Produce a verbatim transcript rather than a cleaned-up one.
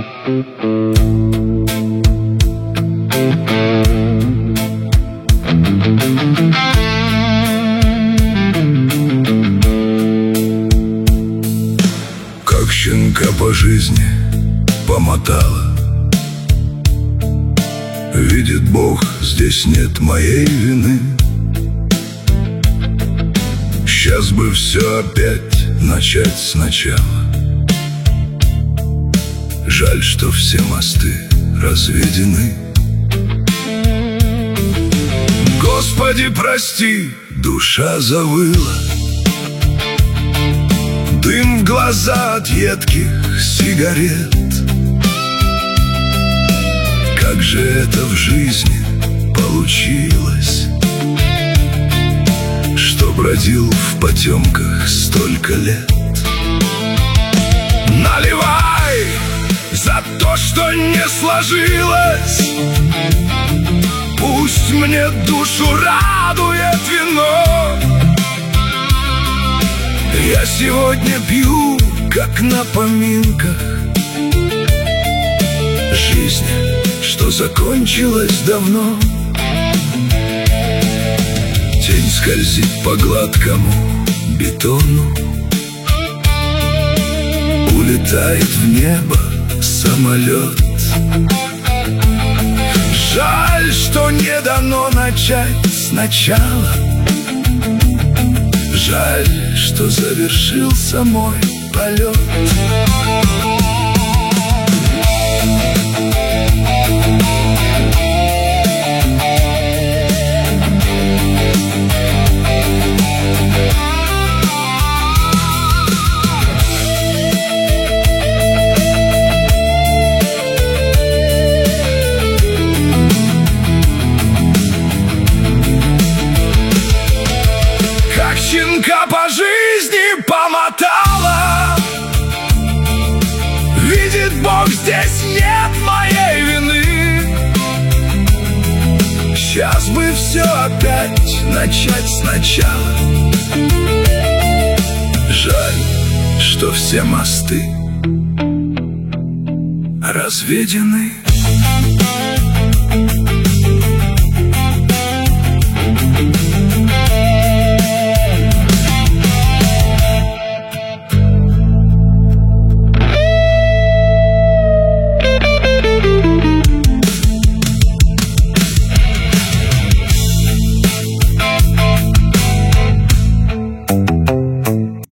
Как щенка по жизни помотала. Видит Бог, здесь нет моей вины. Сейчас бы все опять начать сначала. Жаль, что все мосты разведены. Господи, прости, душа завыла. Дым в глаза от едких сигарет. Как же это в жизни получилось, что бродил в потемках столько лет? Наливай за то, что не сложилось. Пусть мне душу радует вино. Я сегодня пью, как на поминках, жизнь, что закончилась давно. Тень скользит по гладкому бетону. Улетает в небо самолет. Жаль, что не дано начать сначала. Жаль, что завершился мой полет. Щенка по жизни помотала. Видит Бог, здесь нет моей вины. Сейчас бы все опять начать сначала. Жаль, что все мосты разведены.